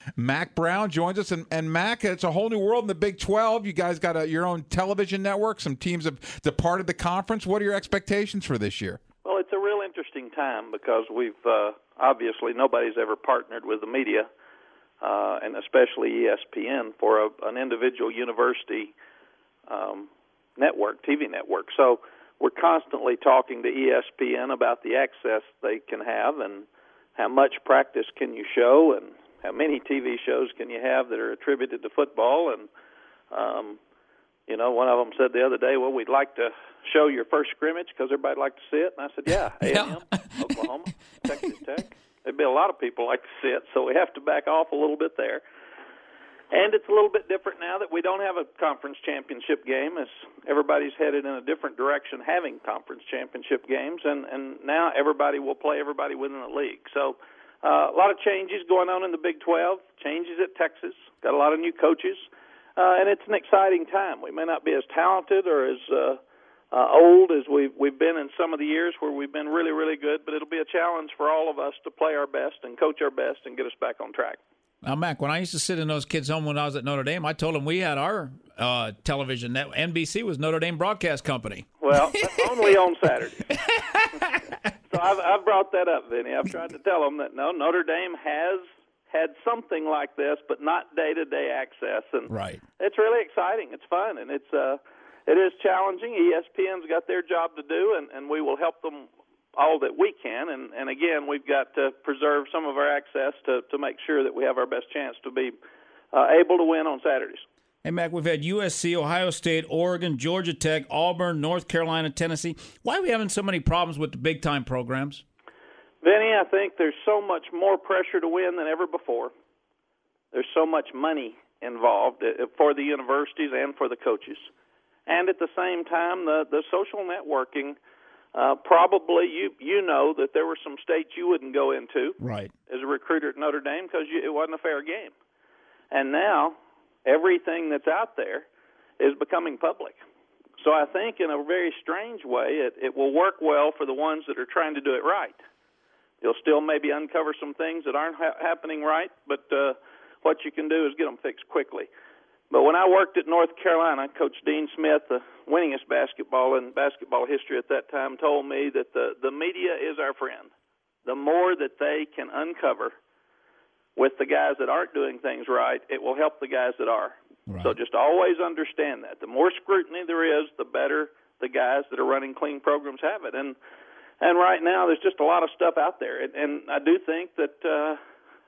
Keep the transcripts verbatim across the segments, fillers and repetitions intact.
Mack Brown joins us, and, and Mack, it's a whole new world in the Big twelve. You guys got a, your own television network. Some teams have departed the conference. What are your expectations for this year? Well, it's a real interesting time because we've uh, obviously nobody's ever partnered with the media, uh, and especially E S P N for a, an individual university um, network, T V network. So we're constantly talking to E S P N about the access they can have and how much practice can you show and how many T V shows can you have that are attributed to football. And, um, you know, one of them said the other day, well, we'd like to show your first scrimmage because everybody'd like to see it. And I said, yeah, A and M, yeah. Oklahoma, Texas Tech. There'd be a lot of people like to see it, so we have to back off a little bit there. And it's a little bit different now that we don't have a conference championship game, as everybody's headed in a different direction having conference championship games, and, and now everybody will play everybody within the league. So uh, a lot of changes going on in the Big twelve, changes at Texas, got a lot of new coaches, uh, and it's an exciting time. We may not be as talented or as uh, uh, old as we've, we've been in some of the years where we've been really, really good, but it'll be a challenge for all of us to play our best and coach our best and get us back on track. Now, Mac, when I used to sit in those kids' home when I was at Notre Dame, I told them we had our uh, television. Net- N B C was Notre Dame Broadcast Company. Well, only on Saturday. So I've, I've brought that up, Vinny. I've tried to tell them that, no, Notre Dame has had something like this, but not day-to-day access. And right. It's really exciting. It's fun, and it's uh, it is challenging. E S P N's got their job to do, and, and we will help them all that we can, and, and again, we've got to preserve some of our access to, to make sure that we have our best chance to be uh, able to win on Saturdays. Hey, Mac, we've had U S C, Ohio State, Oregon, Georgia Tech, Auburn, North Carolina, Tennessee. Why are we having so many problems with the big-time programs? Vinny, I think there's so much more pressure to win than ever before. There's so much money involved for the universities and for the coaches. And at the same time, the, the social networking, Uh, probably you you know that there were some states you wouldn't go into right. as a recruiter at Notre Dame because it wasn't a fair game. And now everything that's out there is becoming public. So I think in a very strange way it, it will work well for the ones that are trying to do it right. You'll still maybe uncover some things that aren't ha- happening right, but uh, what you can do is get them fixed quickly. But when I worked at North Carolina, Coach Dean Smith, the winningest basketball in basketball history at that time, told me that the, the media is our friend. The more that they can uncover with the guys that aren't doing things right, it will help the guys that are. Right. So just always understand that. The more scrutiny there is, the better the guys that are running clean programs have it. And and right now there's just a lot of stuff out there. And, and I do think that uh,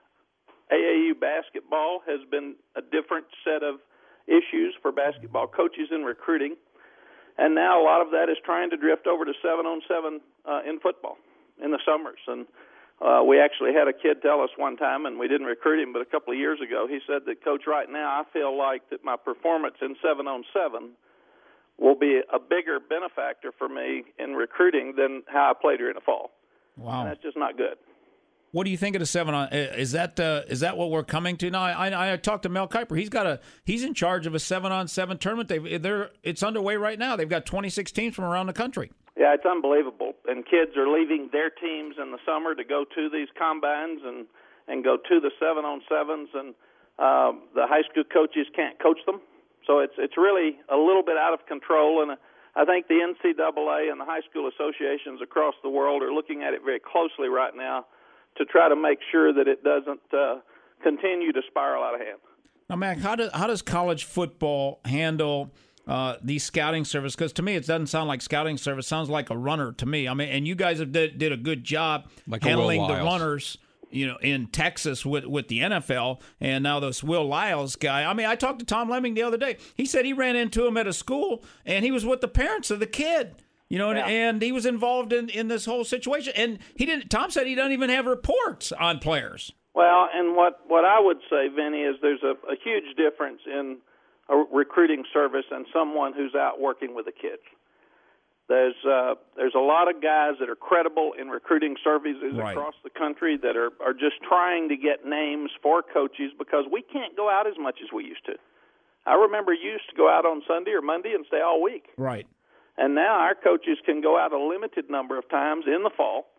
A A U basketball has been a different set of issues for basketball coaches in recruiting, and now a lot of that is trying to drift over to seven on seven uh, in football in the summers. And uh, we actually had a kid tell us one time, and we didn't recruit him, but a couple of years ago, he said that, Coach, right now I feel like that my performance in seven on seven will be a bigger benefactor for me in recruiting than how I played during the fall. Wow. And that's just not good. What do you think of the seven on? Is that uh, is that what we're coming to now? I, I I talked to Mel Kiper. He's got a he's in charge of a seven on seven tournament. They they're it's underway right now. They've got twenty-six teams from around the country. Yeah, it's unbelievable. And kids are leaving their teams in the summer to go to these combines and and go to the seven on sevens. And um, the high school coaches can't coach them, so it's it's really a little bit out of control. And I think the N C double A and the high school associations across the world are looking at it very closely right now to try to make sure that it doesn't uh, continue to spiral out of hand. Now, Mac, how, do, how does college football handle uh, these scouting service? Because to me, it doesn't sound like scouting service. It sounds like a runner to me. I mean, and you guys have did, did a good job like handling the runners, you know, in Texas with, with the N F L, and now this Will Lyles guy. I mean, I talked to Tom Lemming the other day. He said he ran into him at a school, and he was with the parents of the kid. You know, yeah. and, and he was involved in, in this whole situation. And he didn't. Tom said he doesn't even have reports on players. Well, and what, what I would say, Vinny, is there's a, a huge difference in a recruiting service and someone who's out working with the kids. There's uh, there's a lot of guys that are credible in recruiting services right. across the country that are, are just trying to get names for coaches because we can't go out as much as we used to. I remember you used to go out on Sunday or Monday and stay all week. Right. And now our coaches can go out a limited number of times in the fall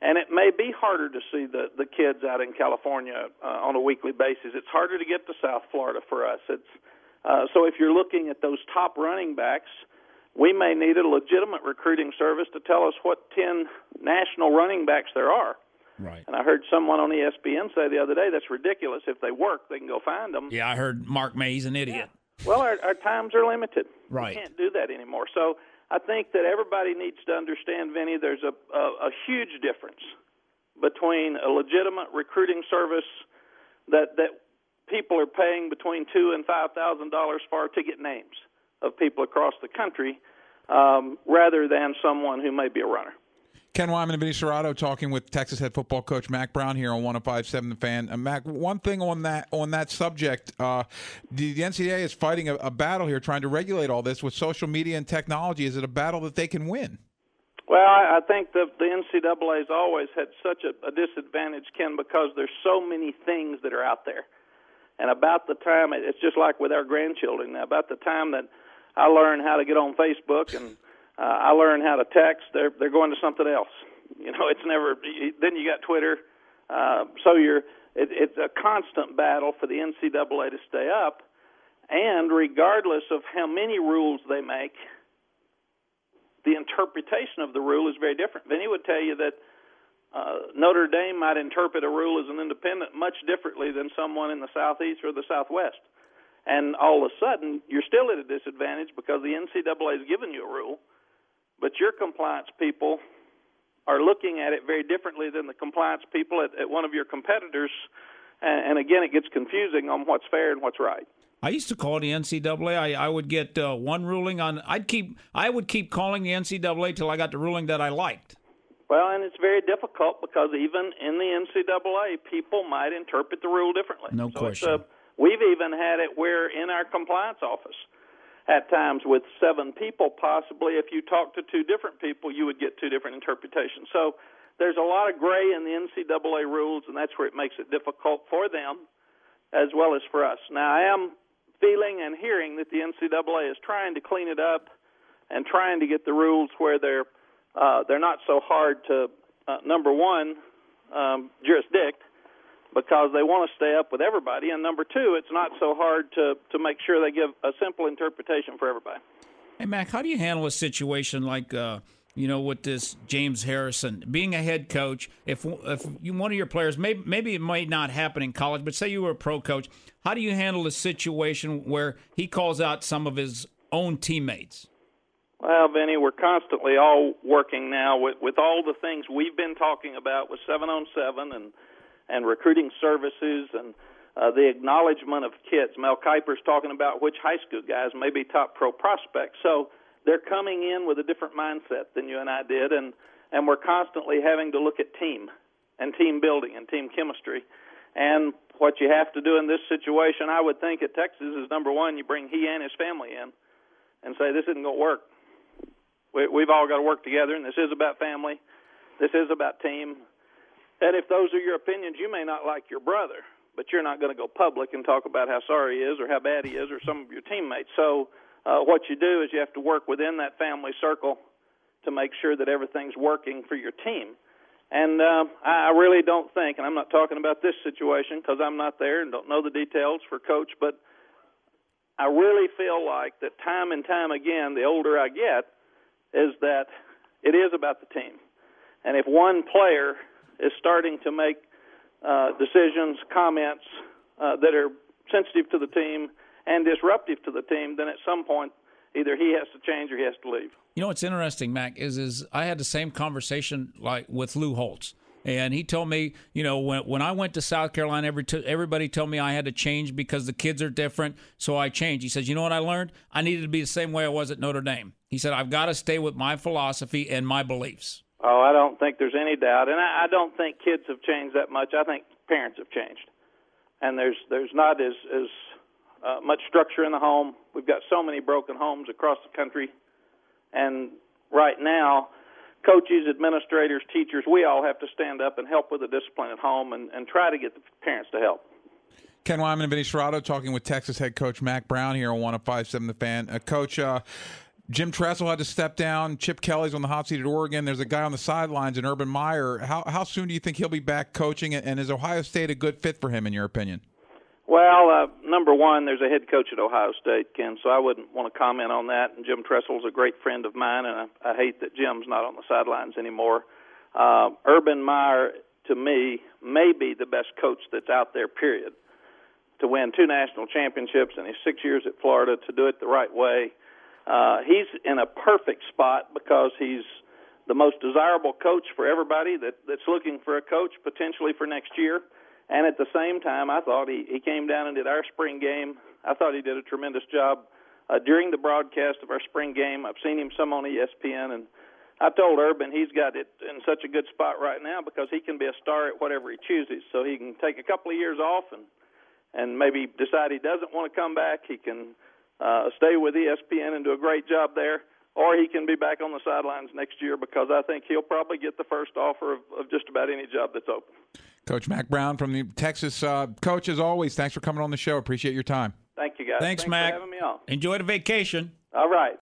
And it may be harder to see the, the kids out in California uh, on a weekly basis. It's harder to get to South Florida for us. It's uh, so if you're looking at those top running backs, we may need a legitimate recruiting service to tell us what ten national running backs there are. Right. And I heard someone on E S P N say the other day, that's ridiculous. If they work, they can go find them. Yeah, I heard Mark May's an idiot. Yeah. Well, our, our times are limited. Right. We can't do that anymore. So I think that everybody needs to understand, Vinny, there's a, a, a huge difference between a legitimate recruiting service that, that people are paying between two and five thousand dollars for to get names of people across the country, um, rather than someone who may be a runner. Ken Wyman and Vinny Cerrato talking with Texas head football coach Mack Brown here on one oh five point seven The Fan. Uh, Mac, one thing on that on that subject, uh, the, the N C double A is fighting a, a battle here, trying to regulate all this with social media and technology. Is it a battle that they can win? Well, I, I think the, the N C double A has always had such a, a disadvantage, Ken, because there's so many things that are out there. And about the time, it's just like with our grandchildren now, about the time that I learned how to get on Facebook and Uh, I learned how to text. They're they're going to something else. You know, it's never. Then you got Twitter. Uh, so you're. It, it's a constant battle for the N C double A to stay up, and regardless of how many rules they make, the interpretation of the rule is very different. Vinny would tell you that uh, Notre Dame might interpret a rule as an independent much differently than someone in the Southeast or the Southwest. And all of a sudden, you're still at a disadvantage because the N C double A has given you a rule. But your compliance people are looking at it very differently than the compliance people at, at one of your competitors. And, and, again, it gets confusing on what's fair and what's right. I used to call the N C double A. I, I would get uh, one ruling on. I'd keep. I would keep calling the N C double A till I got the ruling that I liked. Well, and it's very difficult because even in the N C double A, people might interpret the rule differently. No so question. It's a, we've even had it where in our compliance office, at times with seven people, possibly if you talk to two different people, you would get two different interpretations. So there's a lot of gray in the N C double A rules, and that's where it makes it difficult for them as well as for us. Now, I am feeling and hearing that the N C double A is trying to clean it up and trying to get the rules where they're uh, they're not so hard to, uh, number one, um, jurisdict, because they want to stay up with everybody. And number two, it's not so hard to, to make sure they give a simple interpretation for everybody. Hey, Mac, how do you handle a situation like, uh, you know, with this James Harrison, being a head coach, if if you, one of your players, maybe, maybe it might not happen in college, but say you were a pro coach, how do you handle a situation where he calls out some of his own teammates? Well, Vinny, we're constantly all working now with, with all the things we've been talking about with seven on seven and and recruiting services and uh, the acknowledgement of kids. Mel Kiper's talking about which high school guys may be top pro prospects. So they're coming in with a different mindset than you and I did, and, and we're constantly having to look at team and team building and team chemistry. And what you have to do in this situation, I would think at Texas, is number one, you bring he and his family in and say this isn't going to work. We, we've all got to work together, and this is about family. This is about team. And if those are your opinions, you may not like your brother, but you're not going to go public and talk about how sorry he is or how bad he is or some of your teammates. So uh, what you do is you have to work within that family circle to make sure that everything's working for your team. And uh, I really don't think, and I'm not talking about this situation because I'm not there and don't know the details for Coach, but I really feel like that time and time again, the older I get, is that it is about the team. And if one player is starting to make uh, decisions, comments uh, that are sensitive to the team and disruptive to the team, then at some point either he has to change or he has to leave. You know what's interesting, Mac, is is I had the same conversation like with Lou Holtz. And he told me, you know, when when I went to South Carolina, every t- everybody told me I had to change because the kids are different, so I changed. He says, you know what I learned? I needed to be the same way I was at Notre Dame. He said, I've got to stay with my philosophy and my beliefs. Oh, I don't think there's any doubt. And I, I don't think kids have changed that much. I think parents have changed. And there's there's not as, as uh, much structure in the home. We've got so many broken homes across the country. And right now, coaches, administrators, teachers, we all have to stand up and help with the discipline at home and, and try to get the parents to help. Ken Wyman and Vinny Cerrato talking with Texas head coach Mack Brown here on one oh five point seven The Fan. Uh, Coach, uh, Jim Tressel had to step down. Chip Kelly's on the hot seat at Oregon. There's a guy on the sidelines in Urban Meyer. How how soon do you think he'll be back coaching? And is Ohio State a good fit for him, in your opinion? Well, uh, number one, there's a head coach at Ohio State, Ken, so I wouldn't want to comment on that. And Jim Tressel's a great friend of mine, and I, I hate that Jim's not on the sidelines anymore. Uh, Urban Meyer, to me, may be the best coach that's out there, period. To win two national championships in his six years at Florida, to do it the right way. Uh, he's in a perfect spot because he's the most desirable coach for everybody that, that's looking for a coach potentially for next year. And at the same time, I thought he, he came down and did our spring game. I thought he did a tremendous job uh, during the broadcast of our spring game. I've seen him some on E S P N, and I told Urban he's got it in such a good spot right now because he can be a star at whatever he chooses. So he can take a couple of years off and, and maybe decide he doesn't want to come back. He can uh, stay with E S P N and do a great job there, or he can be back on the sidelines next year because I think he'll probably get the first offer of, of just about any job that's open. Coach Mack Brown from the Texas. Uh, Coach, as always, thanks for coming on the show. Appreciate your time. Thank you, guys. Thanks, Thanks Mac. for having me on. Enjoy the vacation. All right.